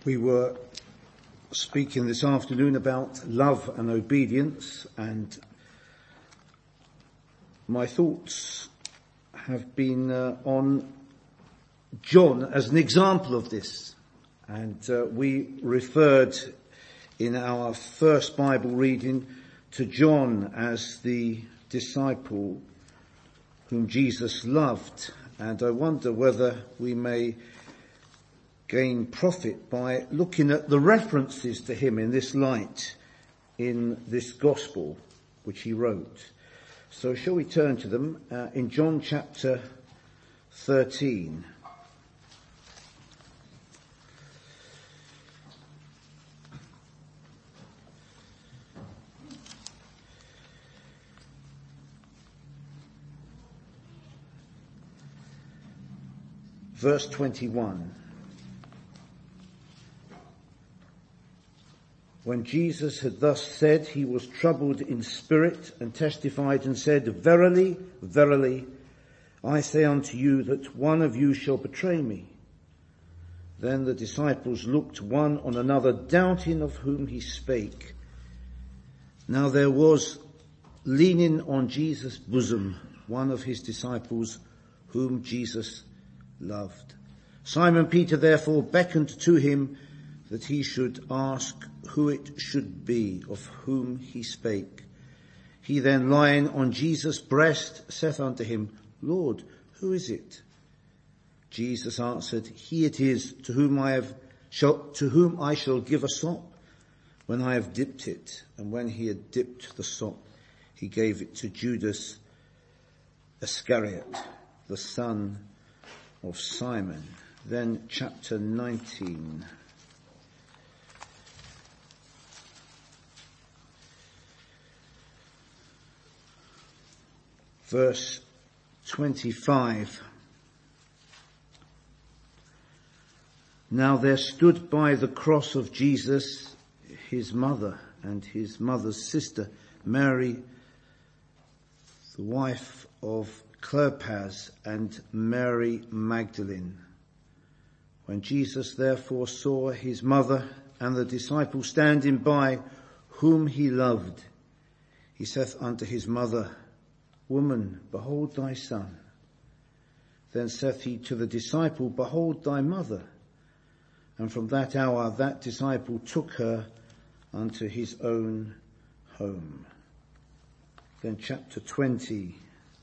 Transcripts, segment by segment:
We were speaking this afternoon about love and obedience, and my thoughts have been on John as an example of this. And we referred in our first Bible reading to John as the disciple whom Jesus loved. And I wonder whether we may gain profit by looking at the references to him in this light in this gospel which he wrote. So shall we turn to them in John chapter 13. Verse 21. When Jesus had thus said, he was troubled in spirit and testified and said, Verily, verily, I say unto you that one of you shall betray me. Then the disciples looked one on another, doubting of whom he spake. Now there was leaning on Jesus' bosom one of his disciples whom Jesus loved. Simon Peter therefore beckoned to him that he should ask who it should be of whom he spake. He then lying on Jesus' breast saith unto him, Lord, who is it? Jesus answered, He it is to whom I shall give a sop when I have dipped it. And when he had dipped the sop, he gave it to Judas Iscariot, the son of Simon. Then chapter 19. Verse 25. Now there stood by the cross of Jesus his mother and his mother's sister, Mary, the wife of Cleopas, and Mary Magdalene. When Jesus therefore saw his mother and the disciple standing by, whom he loved, he saith unto his mother, Woman, behold thy son. Then saith he to the disciple, Behold thy mother. And from that hour that disciple took her unto his own home. Then chapter 20,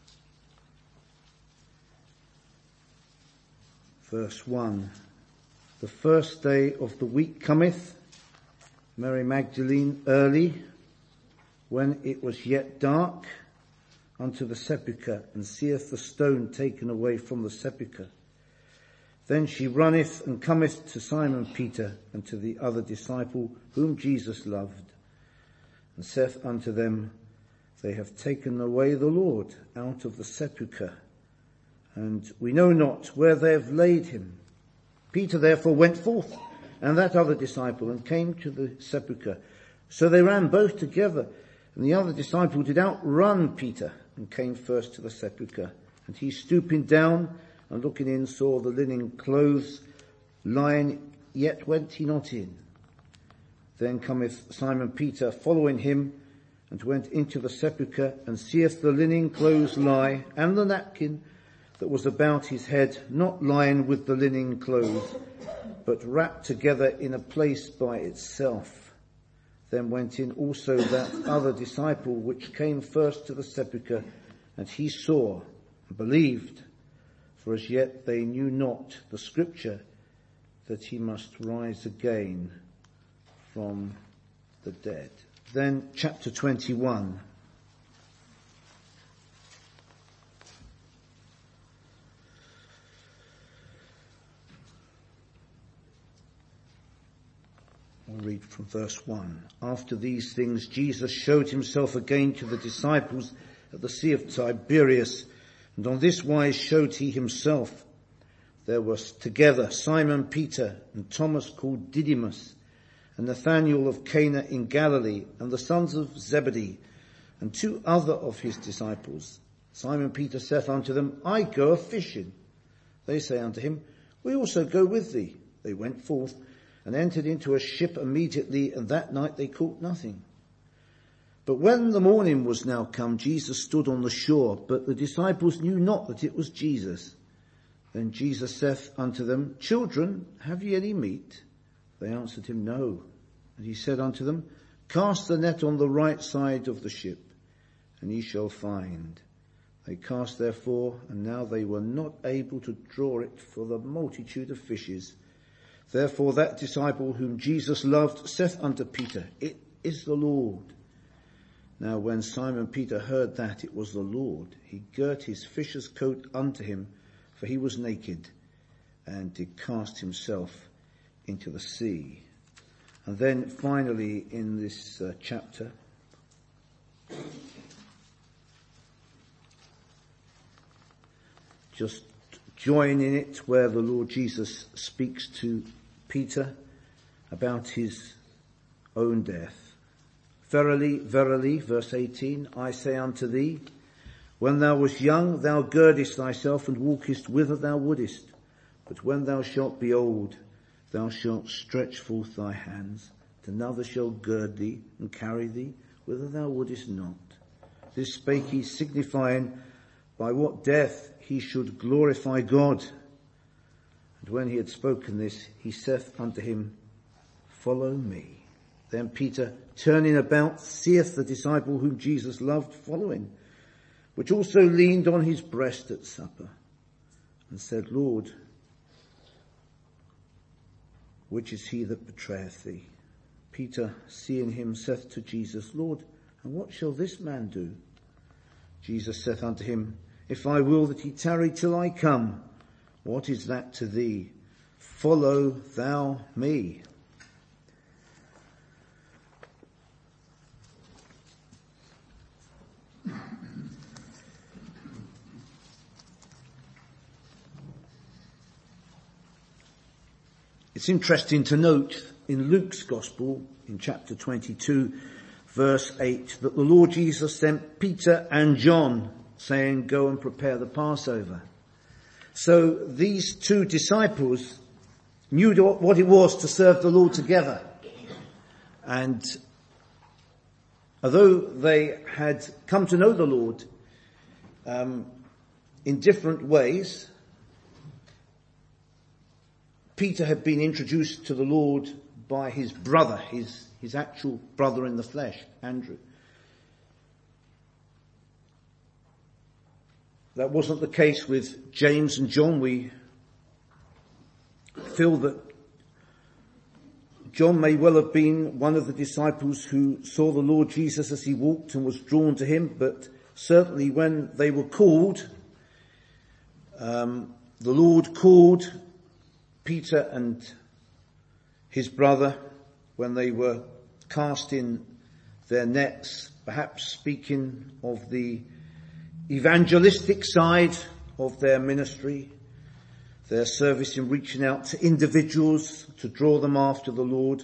verse 1. The first day of the week cometh, Mary Magdalene early, when it was yet dark, unto the sepulchre, and seeth the stone taken away from the sepulchre. Then she runneth and cometh to Simon Peter and to the other disciple whom Jesus loved, and saith unto them, They have taken away the Lord out of the sepulchre, and we know not where they have laid him. Peter therefore went forth, and that other disciple, and came to the sepulchre. So they ran both together, and the other disciple did outrun Peter, and came first to the sepulchre. And he, stooping down and looking in, saw the linen clothes lying, yet went he not in. Then cometh Simon Peter following him, and went into the sepulchre, and seeth the linen clothes lie, and the napkin that was about his head, not lying with the linen clothes, but wrapped together in a place by itself. Then went in also that other disciple which came first to the sepulchre, and he saw and believed, for as yet they knew not the scripture that he must rise again from the dead. Then chapter 21. I'll read from verse 1. After these things, Jesus showed himself again to the disciples at the Sea of Tiberias, and on this wise showed he himself. There was together Simon Peter and Thomas called Didymus, and Nathanael of Cana in Galilee, and the sons of Zebedee, and two other of his disciples. Simon Peter saith unto them, I go a fishing. They say unto him, We also go with thee. They went forth, and entered into a ship immediately, and that night they caught nothing. But when the morning was now come, Jesus stood on the shore, but the disciples knew not that it was Jesus. Then Jesus saith unto them, Children, have ye any meat? They answered him, No. And he said unto them, Cast the net on the right side of the ship, and ye shall find. They cast therefore, and now they were not able to draw it for the multitude of fishes. Therefore that disciple whom Jesus loved saith unto Peter, It is the Lord. Now when Simon Peter heard that it was the Lord, he girt his fisher's coat unto him, for he was naked, and did cast himself into the sea. And then finally in this chapter, just join in it where the Lord Jesus speaks to Peter about his own death. Verily, verily, verse 18, I say unto thee, when thou wast young, thou girdest thyself and walkest whither thou wouldest. But when thou shalt be old, thou shalt stretch forth thy hands, and another shall gird thee and carry thee whither thou wouldest not. This spake he, signifying by what death he should glorify God. And when he had spoken this, he saith unto him, Follow me. Then Peter, turning about, seeth the disciple whom Jesus loved following, which also leaned on his breast at supper, and said, Lord, which is he that betrayeth thee? Peter, seeing him, saith to Jesus, Lord, and what shall this man do? Jesus saith unto him, If I will that he tarry till I come, what is that to thee? Follow thou me. It's interesting to note in Luke's Gospel, in chapter 22, verse 8, that the Lord Jesus sent Peter and John, saying, Go and prepare the Passover. So these two disciples knew what it was to serve the Lord together. And although they had come to know the Lord in different ways, Peter had been introduced to the Lord by his brother, his actual brother in the flesh, Andrew. That wasn't the case with James and John. We feel that John may well have been one of the disciples who saw the Lord Jesus as he walked and was drawn to him, but certainly when they were called, the Lord called Peter and his brother when they were cast in their nets, perhaps speaking of the evangelistic side of their ministry, their service in reaching out to individuals to draw them after the Lord.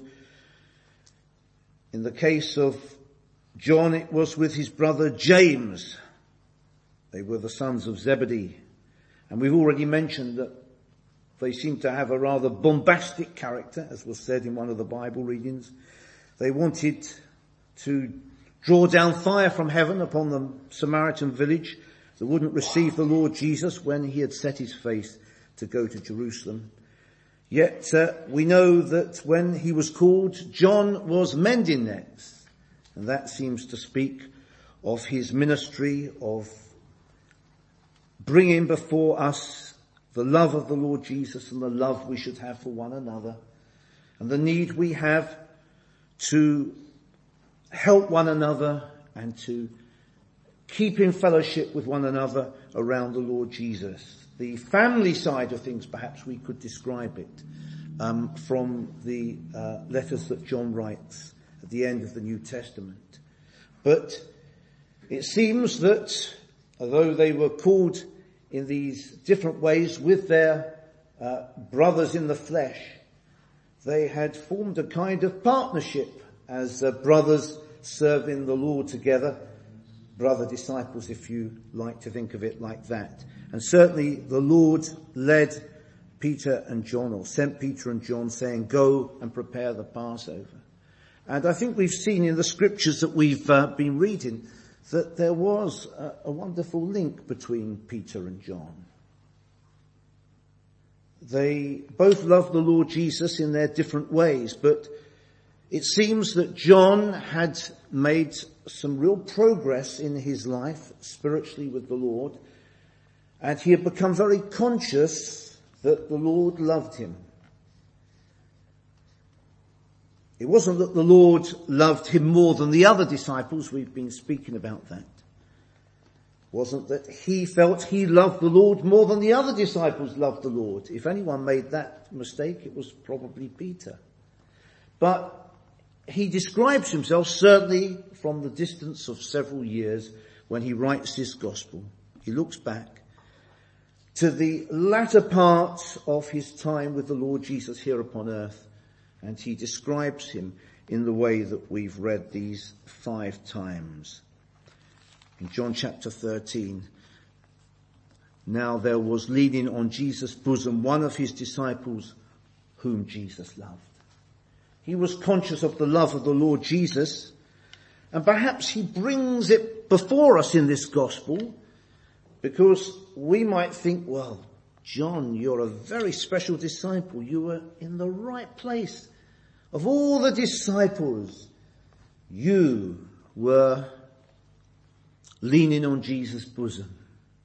In the case of John, it was with his brother James. They were the sons of Zebedee. And we've already mentioned that they seem to have a rather bombastic character, as was said in one of the Bible readings. They wanted to draw down fire from heaven upon the Samaritan village that wouldn't receive the Lord Jesus when he had set his face to go to Jerusalem. Yet we know that when he was called, John was mending nets. And that seems to speak of his ministry of bringing before us the love of the Lord Jesus and the love we should have for one another, and the need we have to help one another and to keep in fellowship with one another around the Lord Jesus. The family side of things, perhaps we could describe it from the letters that John writes at the end of the New Testament. But it seems that although they were called in these different ways with their brothers in the flesh, they had formed a kind of partnership as brothers serving the Lord together, brother disciples, if you like to think of it like that. And certainly the Lord led Peter and John, or sent Peter and John, saying, go and prepare the Passover. And I think we've seen in the scriptures that we've been reading that there was a wonderful link between Peter and John. They both loved the Lord Jesus in their different ways, but it seems that John had made some real progress in his life spiritually with the Lord, and he had become very conscious that the Lord loved him. It wasn't that the Lord loved him more than the other disciples. We've been speaking about that. It wasn't that he felt he loved the Lord more than the other disciples loved the Lord. If anyone made that mistake, it was probably Peter. But he describes himself, certainly from the distance of several years when he writes this gospel. He looks back to the latter part of his time with the Lord Jesus here upon earth, and he describes him in the way that we've read these 5 times. In John chapter 13, now there was leaning on Jesus' bosom one of his disciples whom Jesus loved. He was conscious of the love of the Lord Jesus, and perhaps he brings it before us in this gospel because we might think, well, John, you're a very special disciple. You were in the right place. Of all the disciples, you were leaning on Jesus' bosom.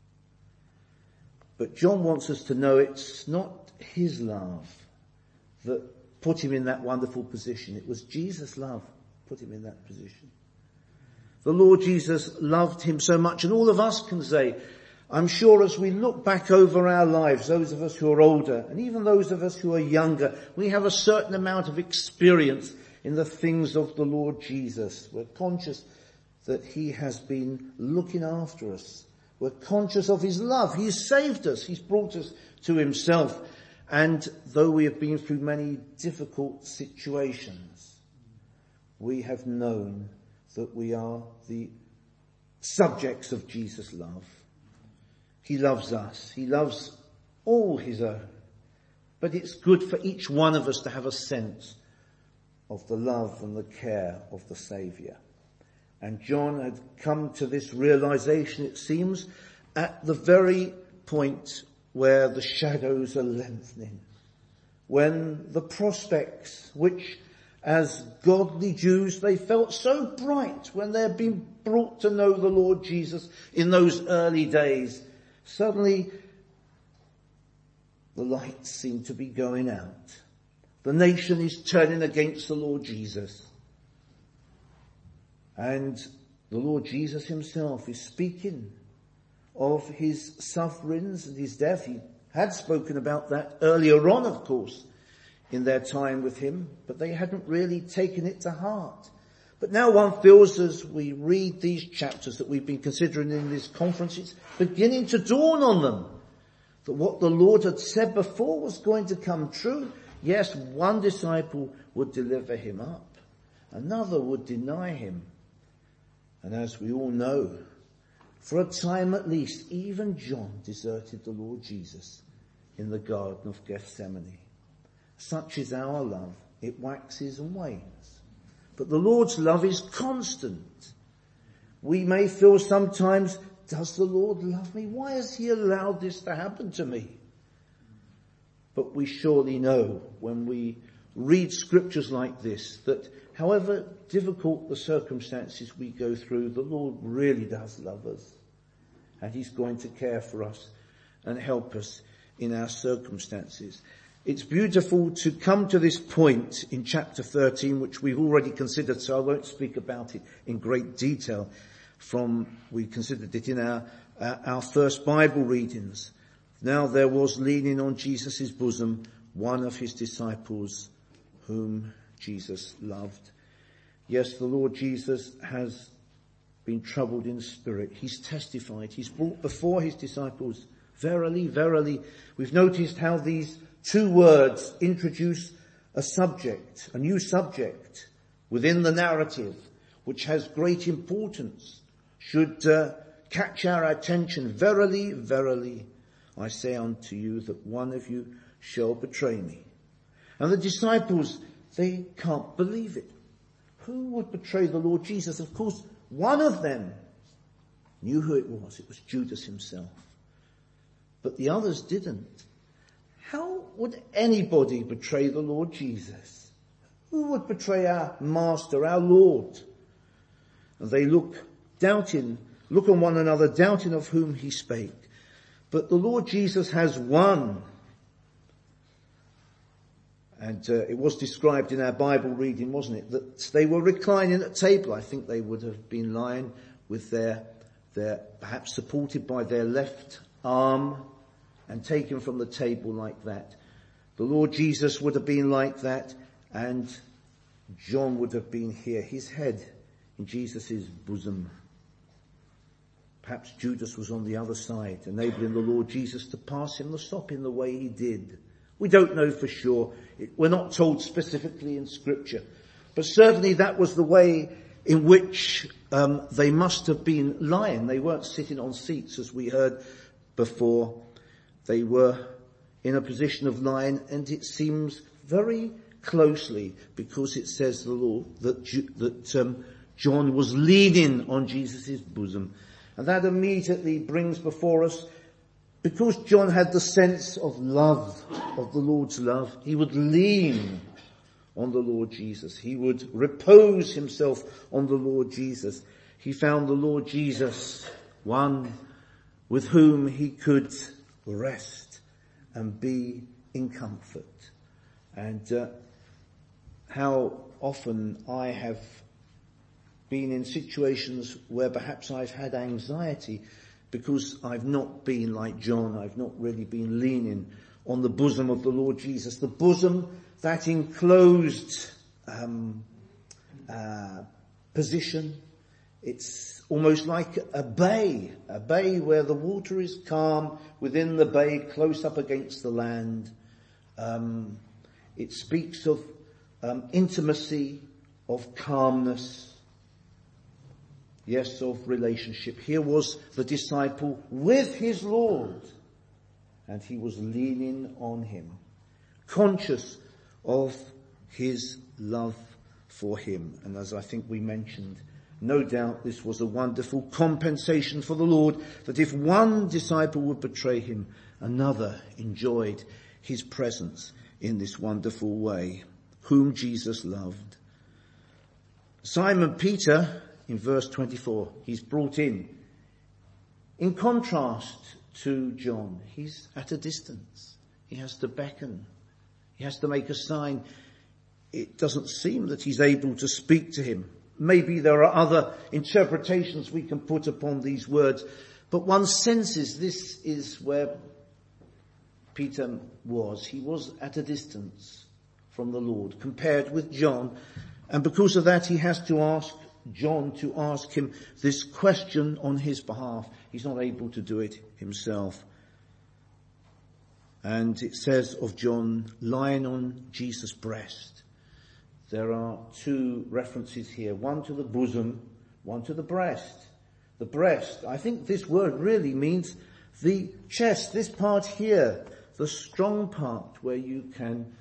But John wants us to know it's not his love that put him in that wonderful position. It was Jesus' love put him in that position. The Lord Jesus loved him so much, and all of us can say, I'm sure as we look back over our lives, those of us who are older, and even those of us who are younger, we have a certain amount of experience in the things of the Lord Jesus. We're conscious that he has been looking after us. We're conscious of his love. He's saved us. He's brought us to himself. And though we have been through many difficult situations, we have known that we are the subjects of Jesus' love. He loves us. He loves all his own. But it's good for each one of us to have a sense of the love and the care of the Saviour. And John had come to this realization, it seems, at the very point where the shadows are lengthening. When the prospects, which as godly Jews they felt so bright when they had been brought to know the Lord Jesus in those early days, suddenly the lights seem to be going out. The nation is turning against the Lord Jesus. And the Lord Jesus himself is speaking of his sufferings and his death. He had spoken about that earlier on, of course, in their time with him, but they hadn't really taken it to heart. But now one feels as we read these chapters that we've been considering in this conference, it's beginning to dawn on them that what the Lord had said before was going to come true. Yes, one disciple would deliver him up. Another would deny him. And as we all know, for a time at least, even John deserted the Lord Jesus in the Garden of Gethsemane. Such is our love. It waxes and wanes. But the Lord's love is constant. We may feel sometimes, does the Lord love me? Why has he allowed this to happen to me? But we surely know when we read scriptures like this that however difficult the circumstances we go through, the Lord really does love us. And he's going to care for us and help us in our circumstances. It's beautiful to come to this point in chapter 13, which we've already considered, so I won't speak about it in great detail. We considered it in our first Bible readings. Now there was leaning on Jesus' bosom one of his disciples whom Jesus loved. Yes, the Lord Jesus has been troubled in spirit. He's testified. He's brought before his disciples, verily, verily. We've noticed how these 2 words introduce a subject, a new subject within the narrative, which has great importance, should catch our attention. Verily, verily, I say unto you that one of you shall betray me. And the disciples, they can't believe it. Who would betray the Lord Jesus? Of course, one of them knew who it was. It was Judas himself. But the others didn't. How would anybody betray the Lord Jesus? Who would betray our Master, our Lord? And they look on one another, doubting of whom he spake. But the Lord Jesus has won. And it was described in our Bible reading, wasn't it, that they were reclining at table. I think they would have been lying with their perhaps supported by their left arm and taken from the table like that. The Lord Jesus would have been like that, and John would have been here, his head in Jesus' bosom. Perhaps Judas was on the other side, enabling the Lord Jesus to pass him the sop in the way he did. We don't know for sure. We're not told specifically in Scripture. But certainly that was the way in which they must have been lying. They weren't sitting on seats, as we heard before. They were in a position of lying, and it seems very closely, because it says the Lord that John was leaning on Jesus' bosom. And that immediately brings before us, because John had the sense of love, of the Lord's love, he would lean on the Lord Jesus. He would repose himself on the Lord Jesus. He found the Lord Jesus one with whom he could rest and be in comfort. And how often I have been in situations where perhaps I've had anxiety because I've not been like John. I've not really been leaning on the bosom of the Lord Jesus, the bosom, that enclosed position. It's almost like a bay where the water is calm within the bay, close up against the land. It speaks of intimacy, of calmness, yes, of relationship. Here was the disciple with his Lord, and he was leaning on him, conscious of his love for him. And as I think we mentioned, no doubt this was a wonderful compensation for the Lord, that if one disciple would betray him, another enjoyed his presence in this wonderful way, whom Jesus loved. Simon Peter, in verse 24, he's brought in contrast to John. He's at a distance. He has to beckon. He has to make a sign. It doesn't seem that he's able to speak to him. Maybe there are other interpretations we can put upon these words, but one senses this is where Peter was. He was at a distance from the Lord compared with John, and because of that he has to ask John to ask him this question on his behalf. He's not able to do it himself. And it says of John lying on Jesus' breast. There are two references here, one to the bosom, one to the breast. The breast, I think this word really means the chest, this part here, the strong part where you can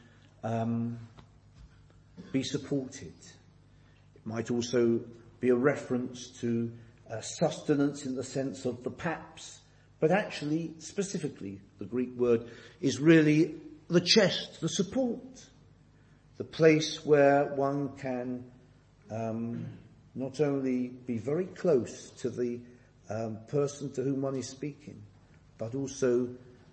be supported. It might also be a reference to sustenance in the sense of the paps, but actually, specifically, the Greek word is really the chest, the support, the place where one can not only be very close to the person to whom one is speaking, but also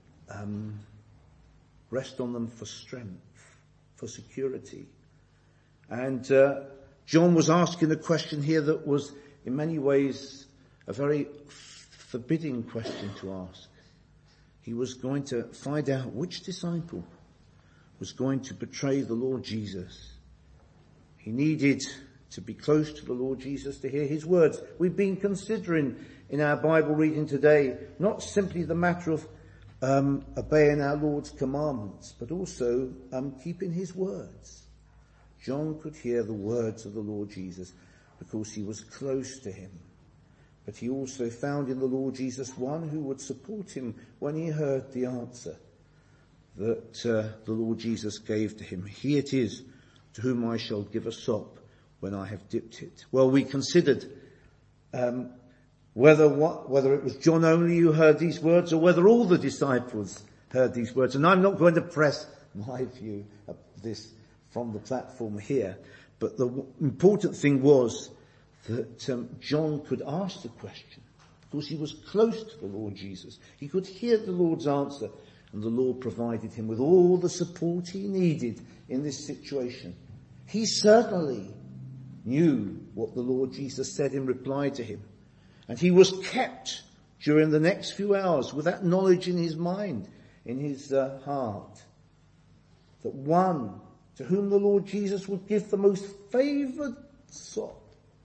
rest on them for strength, for security. And John was asking a question here that was in many ways a very forbidding question to ask. He was going to find out which disciple was going to betray the Lord Jesus. He needed to be close to the Lord Jesus to hear his words. We've been considering in our Bible reading today not simply the matter of obeying our Lord's commandments, but also keeping his words. John could hear the words of the Lord Jesus because he was close to him. But he also found in the Lord Jesus one who would support him when he heard the answer. that the Lord Jesus gave to him. He it is to whom I shall give a sop when I have dipped it. Well, we considered whether it was John only who heard these words or whether all the disciples heard these words. And I'm not going to press my view of this from the platform here. But the important thing was that John could ask the question because he was close to the Lord Jesus. He could hear the Lord's answer, and the Lord provided him with all the support he needed in this situation. He certainly knew what the Lord Jesus said in reply to him. And he was kept during the next few hours with that knowledge in his mind, in his heart, that one to whom the Lord Jesus would give the most favoured sop.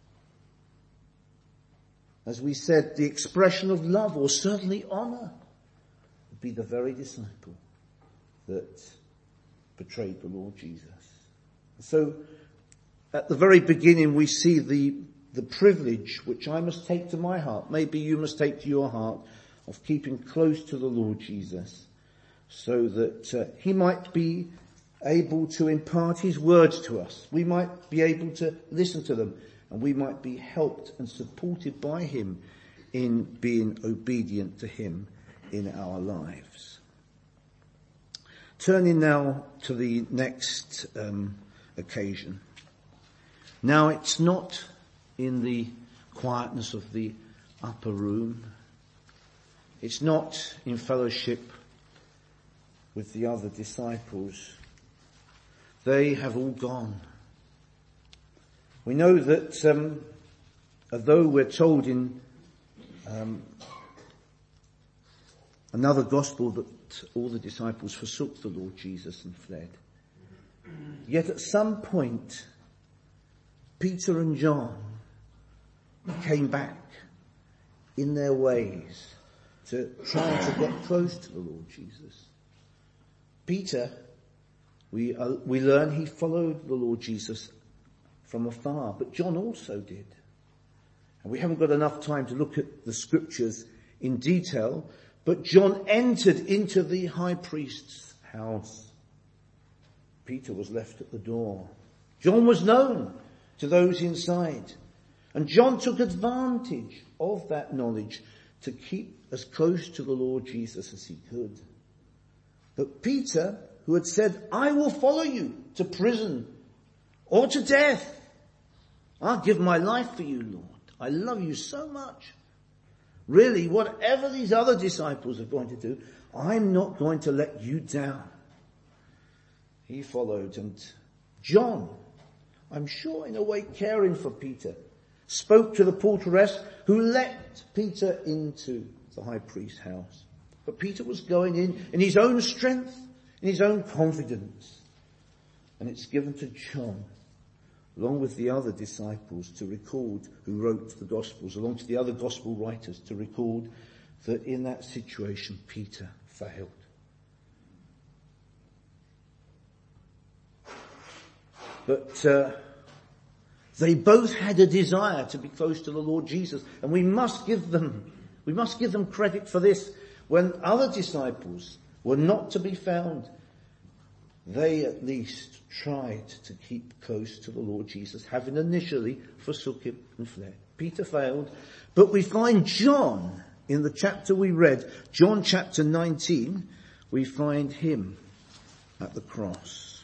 As we said, the expression of love, or certainly honour, would be the very disciple that betrayed the Lord Jesus. So, at the very beginning we see the privilege which I must take to my heart, maybe you must take to your heart, of keeping close to the Lord Jesus, so that he might be able to impart his words to us. We might be able to listen to them, and we might be helped and supported by him in being obedient to him in our lives. Turning now to the next occasion. Now it's not in the quietness of the upper room. It's not in fellowship with the other disciples. They have all gone. We know that although we're told in another gospel that all the disciples forsook the Lord Jesus and fled, yet at some point Peter and John came back in their ways to try to get close to the Lord Jesus. Peter, we learn he followed the Lord Jesus from afar, but John also did. And we haven't got enough time to look at the scriptures in detail, but John entered into the high priest's house. Peter was left at the door. John was known to those inside, and John took advantage of that knowledge to keep as close to the Lord Jesus as he could. But Peter, who had said, I will follow you to prison or to death. I'll give my life for you, Lord. I love you so much. Really, whatever these other disciples are going to do, I'm not going to let you down. He followed, and John, I'm sure in a way caring for Peter, spoke to the porteress who let Peter into the high priest's house. But Peter was going in his own strength, in his own confidence. And it's given to John, along with the other disciples, to record, who wrote the Gospels, along to the other Gospel writers, to record that in that situation Peter failed. But they both had a desire to be close to the Lord Jesus, and we must give them credit for this. When other disciples were not to be found, they at least tried to keep close to the Lord Jesus, having initially forsook him and fled. Peter failed, but we find John in the chapter we read, John chapter 19, we find him at the cross.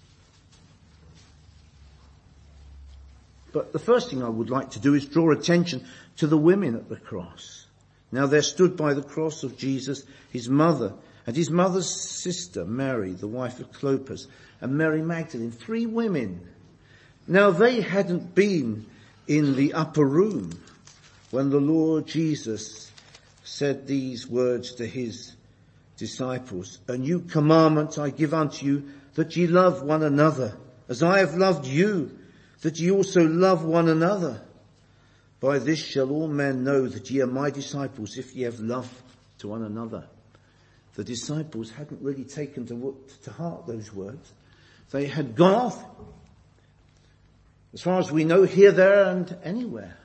But the first thing I would like to do is draw attention to the women at the cross. Now there stood by the cross of Jesus his mother and his mother's sister Mary, the wife of Clopas, and Mary Magdalene, 3 women. Now they hadn't been in the upper room when the Lord Jesus said these words to his disciples, a new commandment I give unto you, that ye love one another, as I have loved you, that ye also love one another. By this shall all men know that ye are my disciples, if ye have love to one another. The disciples hadn't really taken to heart those words. They had gone off, as far as we know, here, there and anywhere.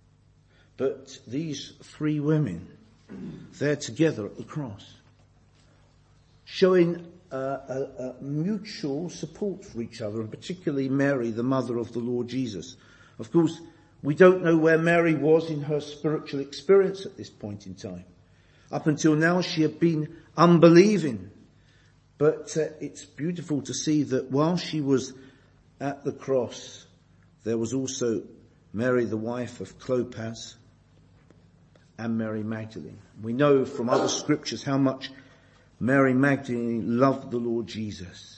But these 3 women, they're together at the cross. showing a mutual support for each other, and particularly Mary, the mother of the Lord Jesus. Of course, we don't know where Mary was in her spiritual experience at this point in time. Up until now, she had been unbelieving. But it's beautiful to see that while she was at the cross, there was also Mary, the wife of Clopas, and Mary Magdalene. We know from other scriptures how much Mary Magdalene loved the Lord Jesus.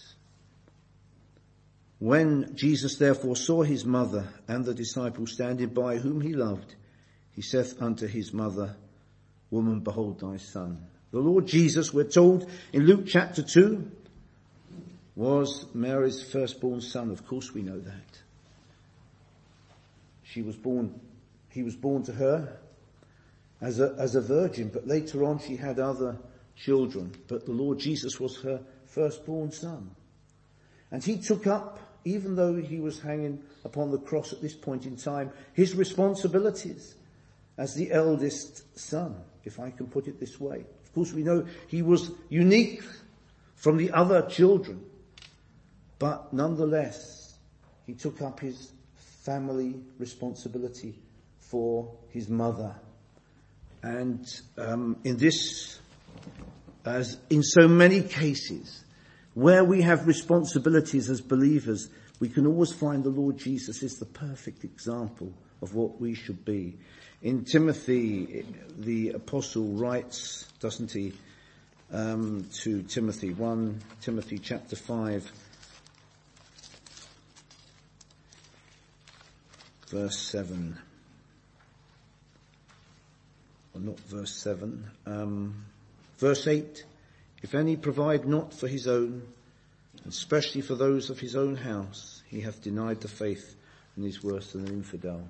When Jesus therefore saw his mother and the disciple standing by whom he loved, he saith unto his mother, Woman, behold thy son. The Lord Jesus, we're told in Luke chapter 2, was Mary's firstborn son. Of course we know that. He was born to her as a virgin, but later on she had other children. But the Lord Jesus was her firstborn son. And he took up, even though he was hanging upon the cross at this point in time, his responsibilities as the eldest son, if I can put it this way. Of course, we know he was unique from the other children, but nonetheless, he took up his family responsibility for his mother. And in this, as in so many cases, where we have responsibilities as believers, we can always find the Lord Jesus is the perfect example of what we should be. In Timothy, the apostle writes, doesn't he, to Timothy, 1 Timothy chapter 5, verse 7. Or not verse 7. Verse 8. If any provide not for his own, and especially for those of his own house, he hath denied the faith and is worse than an infidel.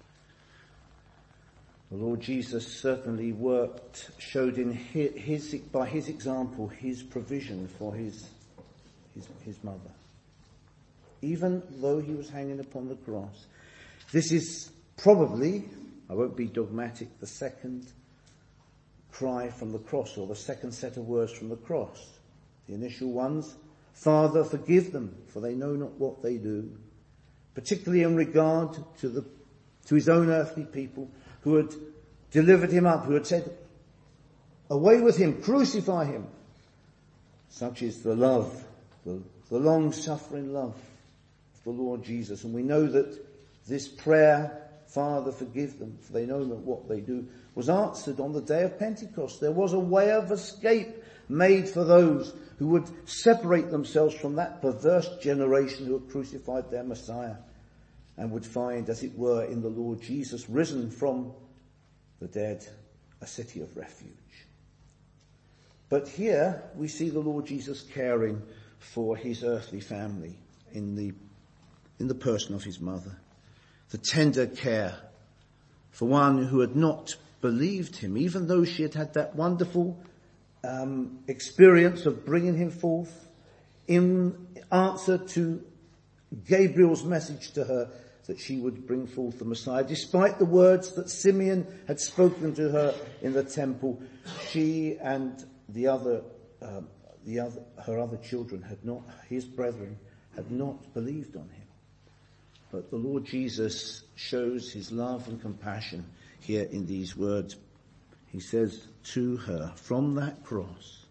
The Lord Jesus certainly showed in by his example, his provision for his mother. Even though he was hanging upon the cross. This is probably, I won't be dogmatic, the second cry from the cross, or the second set of words from the cross. The initial ones, Father, forgive them, for they know not what they do. Particularly in regard to his own earthly people who had delivered him up, who had said, away with him, crucify him. Such is the love, the long-suffering love of the Lord Jesus. And we know that this prayer, Father, forgive them, for they know not what they do, was answered on the day of Pentecost. There was a way of escape made for those who would separate themselves from that perverse generation who had crucified their Messiah, and would find, as it were, in the Lord Jesus, risen from the dead, a city of refuge. But here we see the Lord Jesus caring for his earthly family in the person of his mother. The tender care for one who had not believed him, even though she had had that wonderful experience of bringing him forth in answer to Gabriel's message to her that she would bring forth the Messiah. Despite the words that Simeon had spoken to her in the temple, she and her other children his brethren had not believed on him. But the Lord Jesus shows his love and compassion here in these words. He says to her from that cross,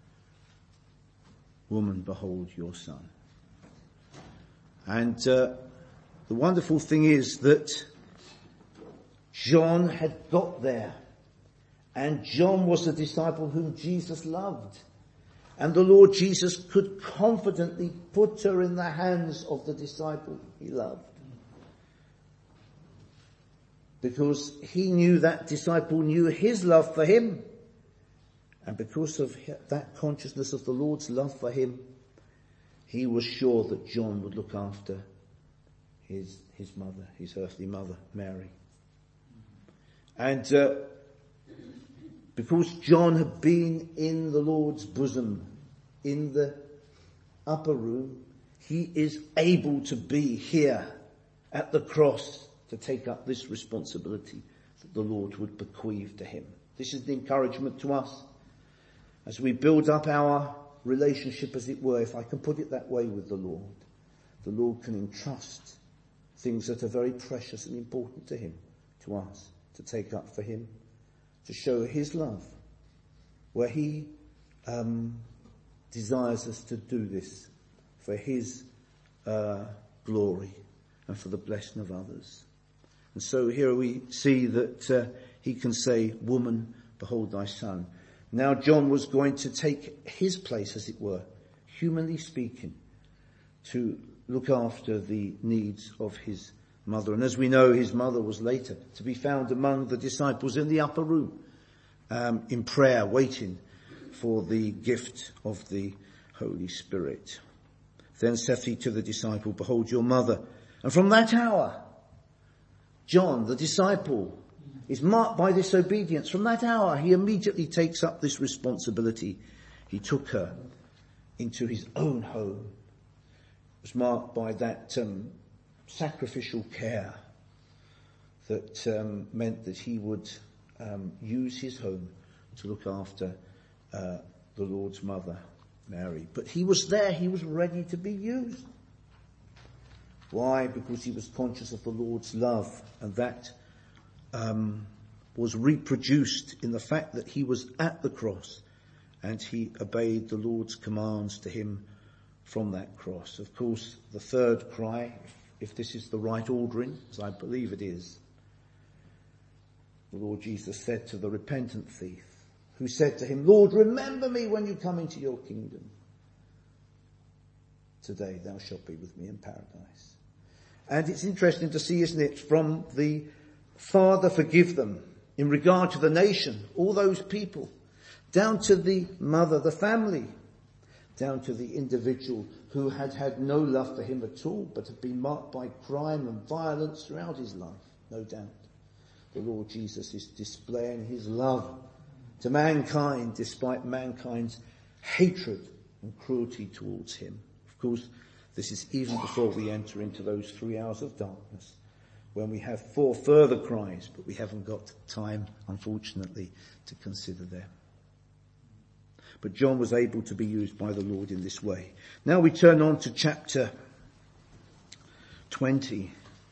Woman, behold your son. And the wonderful thing is that John had got there. And John was the disciple whom Jesus loved. And the Lord Jesus could confidently put her in the hands of the disciple he loved. Because he knew that disciple knew his love for him. And because of that consciousness of the Lord's love for him, he was sure that John would look after his mother, his earthly mother, Mary. And because John had been in the Lord's bosom, in the upper room, he is able to be here at the cross to take up this responsibility that the Lord would bequeath to him. This is the encouragement to us as we build up our relationship, as it were, if I can put it that way, with the Lord can entrust things that are very precious and important to him, to us, to take up for him, to show his love, where he desires us to do this for his glory and for the blessing of others. And so here we see that he can say, woman, behold thy son. Now John was going to take his place, as it were, humanly speaking, to look after the needs of his mother. And as we know, his mother was later to be found among the disciples in the upper room, in prayer, waiting for the gift of the Holy Spirit. Then saith he to the disciple, behold your mother. And from that hour, John, the disciple, is marked by this obedience. From that hour, he immediately takes up this responsibility. He took her into his own home. It was marked by that sacrificial care that meant that he would use his home to look after the Lord's mother, Mary. But he was there, he was ready to be used. Why? Because he was conscious of the Lord's love, and that was reproduced in the fact that he was at the cross and he obeyed the Lord's commands to him from that cross. Of course, the third cry, if this is the right ordering, as I believe it is, the Lord Jesus said to the repentant thief, who said to him, Lord, remember me when you come into your kingdom. Today thou shalt be with me in paradise. And it's interesting to see, isn't it, from the Father, forgive them, in regard to the nation, all those people, down to the mother, the family, down to the individual who had had no love for him at all, but had been marked by crime and violence throughout his life, no doubt. The Lord Jesus is displaying his love to mankind despite mankind's hatred and cruelty towards him. Of course, this is even before we enter into those 3 hours of darkness, when we have 4 further cries, but we haven't got time, unfortunately, to consider them. But John was able to be used by the Lord in this way. Now we turn on to chapter 20.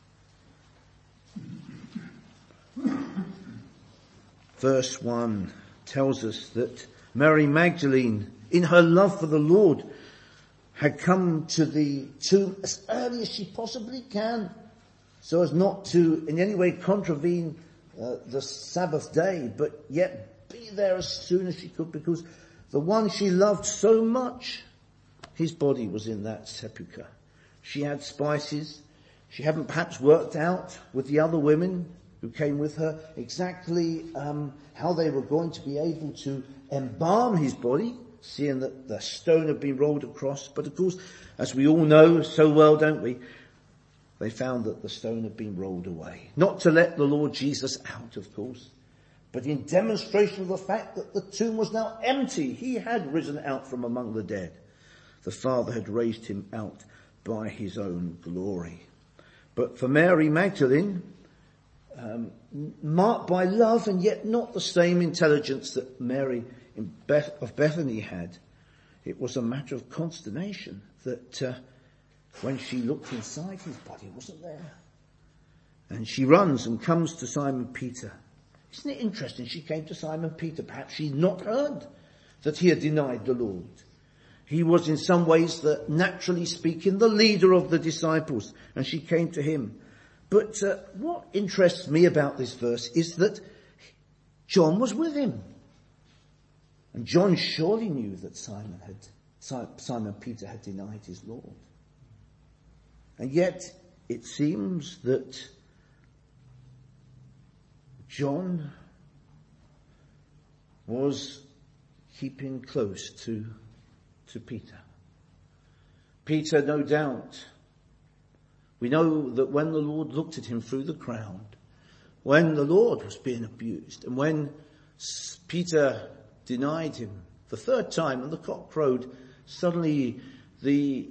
Verse 1 tells us that Mary Magdalene, in her love for the Lord, had come to the tomb as early as she possibly can, so as not to in any way contravene the Sabbath day, but yet be there as soon as she could, because the one she loved so much, his body was in that sepulchre. She had spices. She hadn't perhaps worked out with the other women who came with her exactly how they were going to be able to embalm his body, seeing that the stone had been rolled across. But of course, as we all know so well, don't we, they found that the stone had been rolled away. Not to let the Lord Jesus out, of course, but in demonstration of the fact that the tomb was now empty. He had risen out from among the dead. The Father had raised him out by his own glory. But for Mary Magdalene, marked by love and yet not the same intelligence that Mary of Bethany had, it was a matter of consternation that when she looked inside, his body wasn't there. And she runs and comes to Simon Peter. Isn't it interesting? She came to Simon Peter. Perhaps she'd not heard that he had denied the Lord. He was in some ways, naturally speaking, the leader of the disciples, and she came to him. But what interests me about this verse is that John was with him. And John surely knew that Simon Peter had denied his Lord. And yet it seems that John was keeping close to Peter. Peter, no doubt, we know that when the Lord looked at him through the crowd, when the Lord was being abused, and when Peter denied him the third time and the cock crowed, suddenly the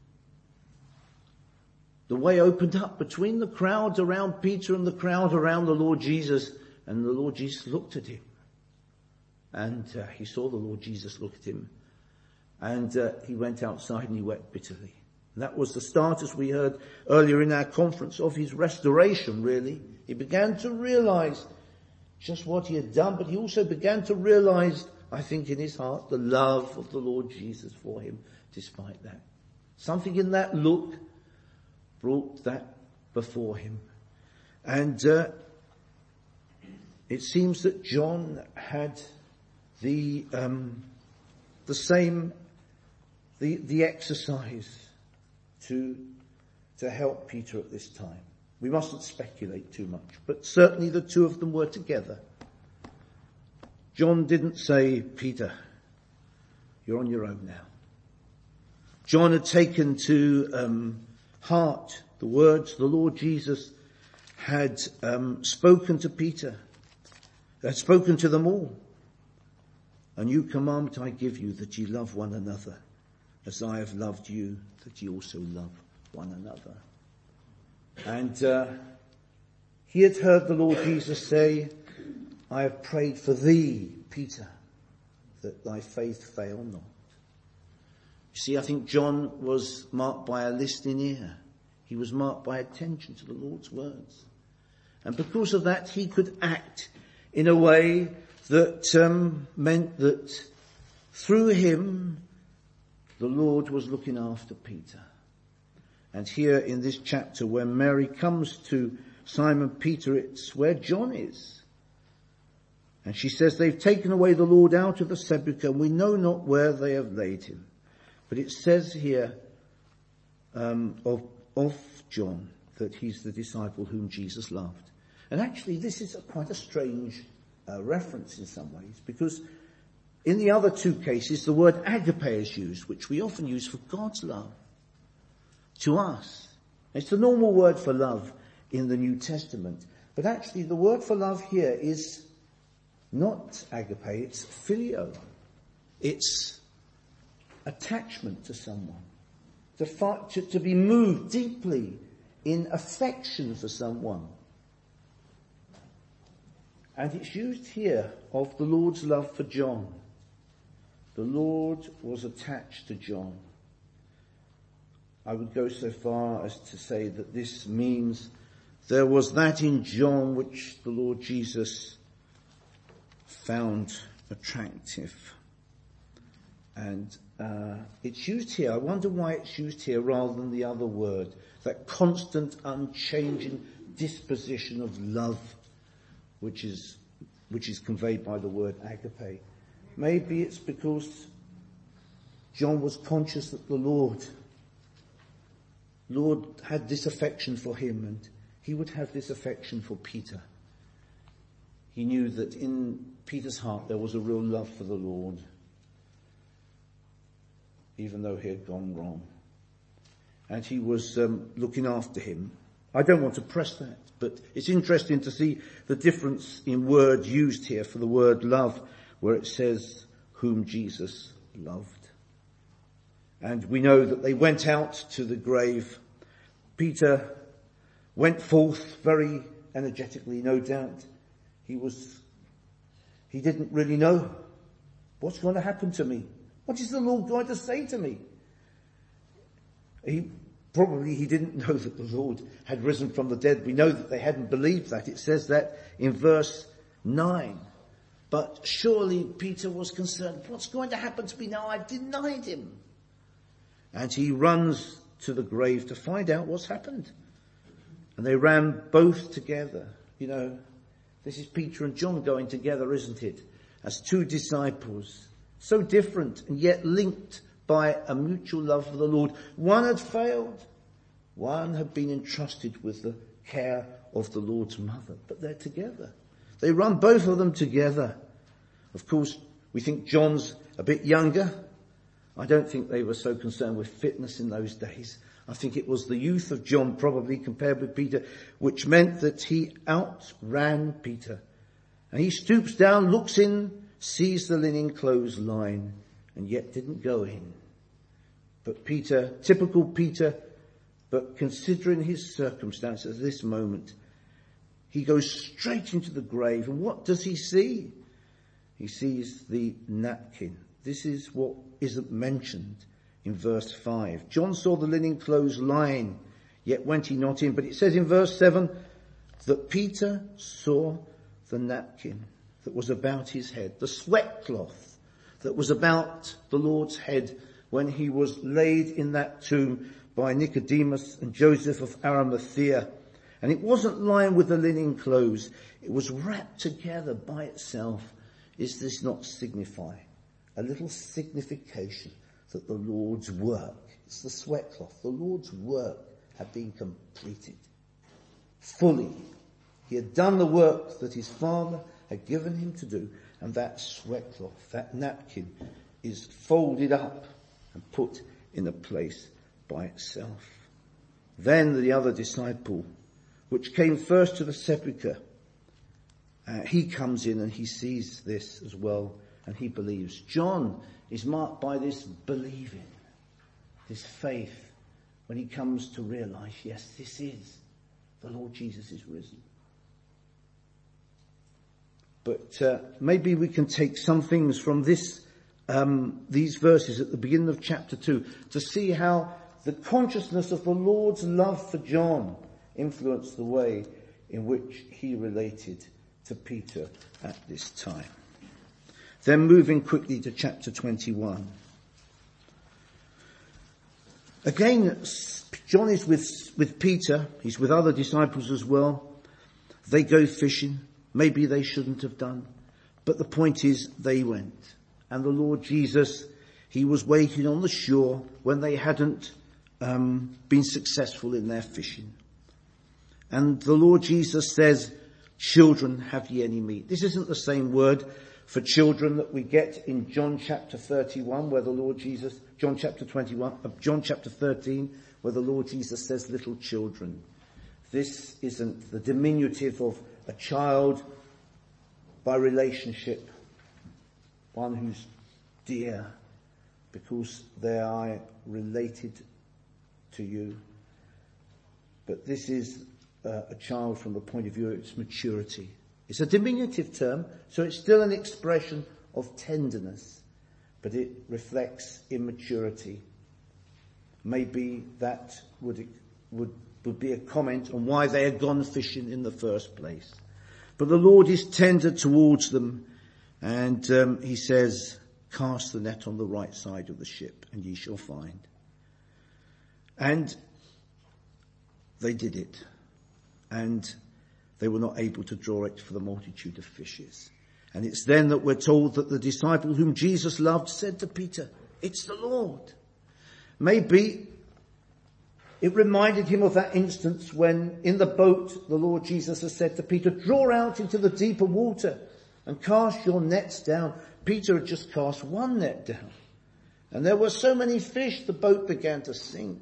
way opened up between the crowd around Peter and the crowd around the Lord Jesus, and the Lord Jesus looked at him. And he saw the Lord Jesus look at him. And he went outside and he wept bitterly. And that was the start, as we heard earlier in our conference, of his restoration, really. He began to realize just what he had done, but he also began to realize, I think in his heart, the love of the Lord Jesus for him despite that. Something in that look brought that before him. And it seems that John had the exercise to help Peter at this time. We mustn't speculate too much, but certainly the two of them were together. John didn't say, Peter, you're on your own now. John had taken to heart the words the Lord Jesus had spoken to Peter, had spoken to them all. A new commandment I give you, that ye love one another, as I have loved you, that ye also love one another. And he had heard the Lord Jesus say, I have prayed for thee, Peter, that thy faith fail not. You see, I think John was marked by a listening ear. He was marked by attention to the Lord's words. And because of that, he could act in a way that meant that through him, the Lord was looking after Peter. And here in this chapter, when Mary comes to Simon Peter, it's where John is. And she says, they've taken away the Lord out of the sepulchre, and we know not where they have laid him. But it says here of John that he's the disciple whom Jesus loved. And actually, this is quite a strange reference in some ways, because in the other two cases, the word agape is used, which we often use for God's love to us. It's the normal word for love in the New Testament. But actually, the word for love here is not agape, it's phileo. It's attachment to someone. To be moved deeply in affection for someone. And it's used here of the Lord's love for John. The Lord was attached to John. I would go so far as to say that this means there was that in John which the Lord Jesus found attractive. And it's used here. I wonder why it's used here rather than the other word. That constant, unchanging disposition of love, which is conveyed by the word agape. Maybe it's because John was conscious that the Lord had this affection for him, and he would have this affection for Peter. He knew that in Peter's heart there was a real love for the Lord, even though he had gone wrong. And he was looking after him. I don't want to press that, but it's interesting to see the difference in word used here for the word love, where it says, whom Jesus loved. And we know that they went out to the grave. Peter went forth very energetically, no doubt. He didn't really know what's going to happen to me. What is the Lord going to say to me? He didn't know that the Lord had risen from the dead. We know that they hadn't believed that. It says that in verse 9. But surely Peter was concerned. What's going to happen to me now? I've denied him. And he runs to the grave to find out what's happened. And they ran both together. You know, this is Peter and John going together, isn't it? As two disciples. So different and yet linked by a mutual love for the Lord. One had failed. One had been entrusted with the care of the Lord's mother. But they're together. They run both of them together. Of course, we think John's a bit younger. I don't think they were so concerned with fitness in those days. I think it was the youth of John probably compared with Peter, which meant that he outran Peter. And he stoops down, looks in, sees the linen clothes lying, and yet didn't go in. But Peter, typical Peter, but considering his circumstances at this moment, he goes straight into the grave. And what does he see? He sees the napkin this is what isn't mentioned in verse 5. John saw the linen clothes lying, yet went he not in. But it says in verse 7 that Peter saw the napkin that was about his head, the sweat cloth that was about the Lord's head when he was laid in that tomb by Nicodemus and Joseph of Arimathea. And it wasn't lying with the linen clothes. It was wrapped together by itself. Is this not signify a little signification that the Lord's work, it's the sweat cloth, the Lord's work had been completed fully. He had done the work that his Father had given him to do, and that sweat cloth, that napkin, is folded up and put in a place by itself. Then the other disciple, which came first to the sepulchre, he comes in and he sees this as well, and he believes. John is marked by this believing, this faith, when he comes to realize, yes, this is the Lord Jesus is risen. But maybe we can take some things from this, these verses at the beginning of chapter 2 to see how the consciousness of the Lord's love for John influenced the way in which he related to Peter at this time. Then moving quickly to chapter 21. Again, John is with Peter. He's with other disciples as well. They go fishing. Maybe they shouldn't have done. But the point is, they went. And the Lord Jesus, he was waiting on the shore when they hadn't been successful in their fishing. And the Lord Jesus says, children, have ye any meat? This isn't the same word for children that we get in John chapter 31, where the Lord Jesus, John chapter 13, where the Lord Jesus says little children. This isn't the diminutive of a child by relationship, one who's dear because they are related to you. But this is a child from the point of view of its maturity. It's a diminutive term, so it's still an expression of tenderness, but it reflects immaturity. Maybe that would be a comment on why they had gone fishing in the first place. But the Lord is tender towards them, and he says, cast the net on the right side of the ship, and ye shall find. And they did it. And they were not able to draw it for the multitude of fishes. And it's then that we're told that the disciple whom Jesus loved said to Peter, it's the Lord. Maybe it reminded him of that instance when in the boat the Lord Jesus has said to Peter, draw out into the deeper water and cast your nets down. Peter had just cast one net down. And there were so many fish the boat began to sink.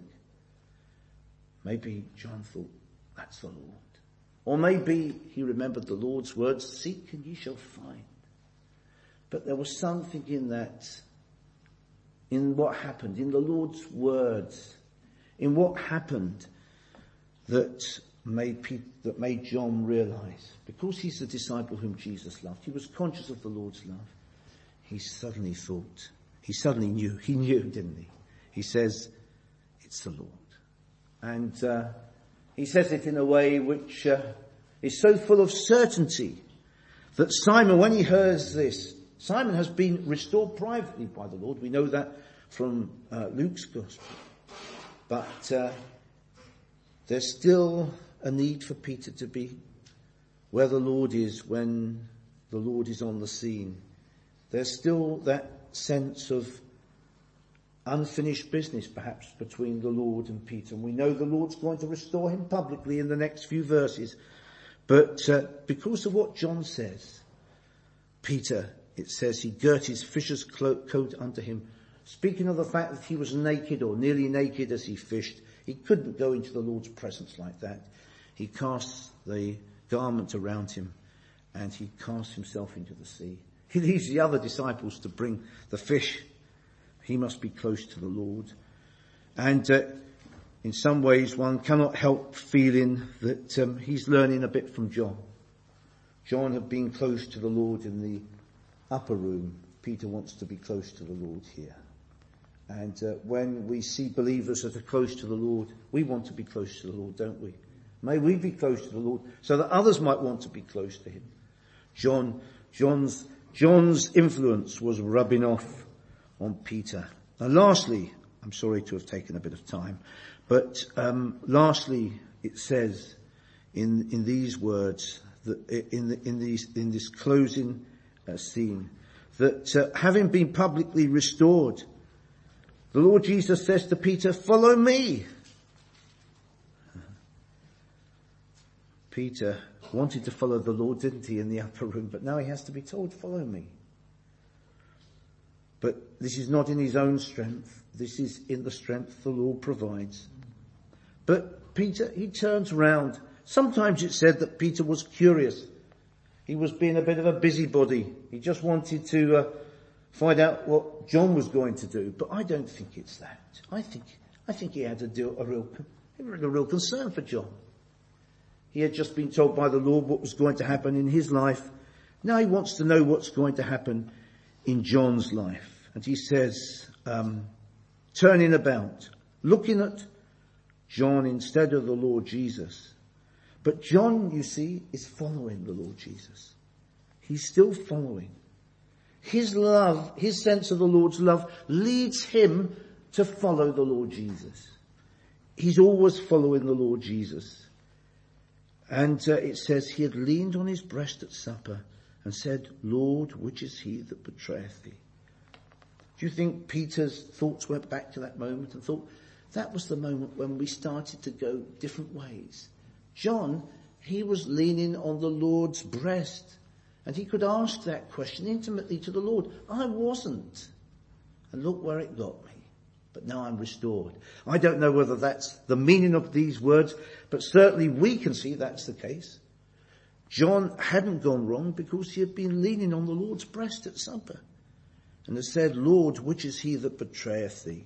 Maybe John thought, that's the Lord. Or maybe he remembered the Lord's words, seek and ye shall find. But there was something in that, in what happened, in the Lord's words, in what happened that made John realize, because he's the disciple whom Jesus loved, he was conscious of the Lord's love. He suddenly knew, didn't he? He says, it's the Lord. And he says it in a way which is so full of certainty that Simon, when he hears this, Simon has been restored privately by the Lord. We know that from Luke's Gospel. But there's still a need for Peter to be where the Lord is when the Lord is on the scene. There's still that sense of unfinished business perhaps between the Lord and Peter. And we know the Lord's going to restore him publicly in the next few verses. But because of what John says, Peter, it says, he girt his fisher's coat unto him. Speaking of the fact that he was naked or nearly naked as he fished, he couldn't go into the Lord's presence like that. He casts the garment around him and he casts himself into the sea. He leaves the other disciples to bring the fish. He must be close to the Lord. And in some ways one cannot help feeling that he's learning a bit from John. John had been close to the Lord in the upper room, Peter wants to be close to the Lord here. And when we see believers that are close to the Lord, we want to be close to the Lord, don't we? May we be close to the Lord so that others might want to be close to him. John's influence was rubbing off on Peter. And lastly, I'm sorry to have taken a bit of time, but lastly it says in these words, that in this closing scene, that having been publicly restored, the Lord Jesus says to Peter, "Follow me." Peter wanted to follow the Lord, didn't he, in the upper room, but now he has to be told, "Follow me." But this is not in his own strength. This is in the strength the Lord provides. But Peter, he turns round. Sometimes it's said that Peter was curious. He was being a bit of a busybody. He just wanted to find out what John was going to do. But I don't think it's that. I think he had a real concern for John. He had just been told by the Lord what was going to happen in his life. Now he wants to know what's going to happen in John's life. And he says, turning about, looking at John instead of the Lord Jesus. But John, you see, is following the Lord Jesus. He's still following. His love, his sense of the Lord's love leads him to follow the Lord Jesus. He's always following the Lord Jesus. And it says he had leaned on his breast at supper and said, "Lord, which is he that betrayeth thee?" Do you think Peter's thoughts went back to that moment and thought, that was the moment when we started to go different ways? John, he was leaning on the Lord's breast, and he could ask that question intimately to the Lord. I wasn't. And look where it got me. But now I'm restored. I don't know whether that's the meaning of these words, but certainly we can see that's the case. John hadn't gone wrong because he had been leaning on the Lord's breast at supper and had said, "Lord, which is he that betrayeth thee?"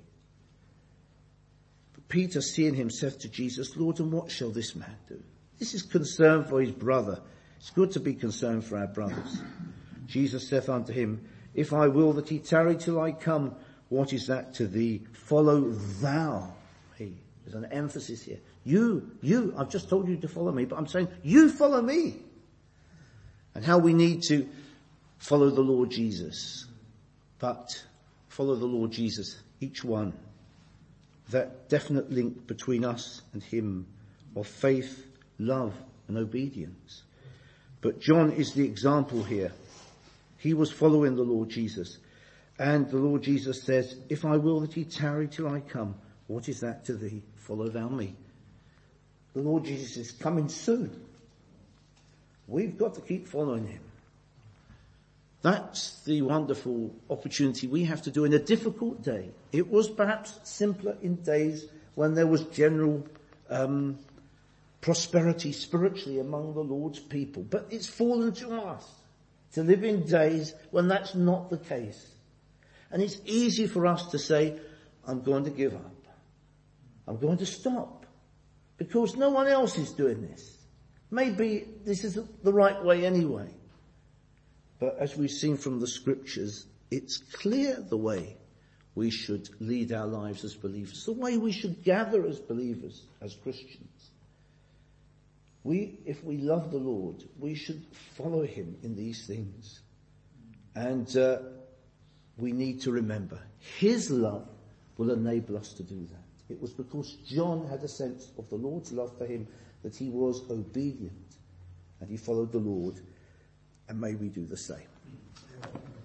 But Peter, seeing him, said to Jesus, "Lord, and what shall this man do?" This is concern for his brother. It's good to be concerned for our brothers. Jesus saith unto him, "If I will that he tarry till I come, what is that to thee? Follow thou me." There's an emphasis here. You, I've just told you to follow me, but I'm saying you follow me. And how we need to follow the Lord Jesus. But follow the Lord Jesus, each one. That definite link between us and him of faith, love and obedience. But John is the example here. He was following the Lord Jesus. And the Lord Jesus says, "If I will that he tarry till I come, what is that to thee? Follow thou me." The Lord Jesus is coming soon. We've got to keep following him. That's the wonderful opportunity we have to do in a difficult day. It was perhaps simpler in days when there was general prosperity spiritually among the Lord's people. But it's fallen to us to live in days when that's not the case. And it's easy for us to say, "I'm going to give up. I'm going to stop because no one else is doing this. Maybe this isn't the right way anyway." But as we've seen from the scriptures, it's clear the way we should lead our lives as believers, the way we should gather as believers, as Christians. If we love the Lord, we should follow him in these things. And we need to remember his love will enable us to do that. It was because John had a sense of the Lord's love for him that he was obedient and he followed the Lord, and may we do the same.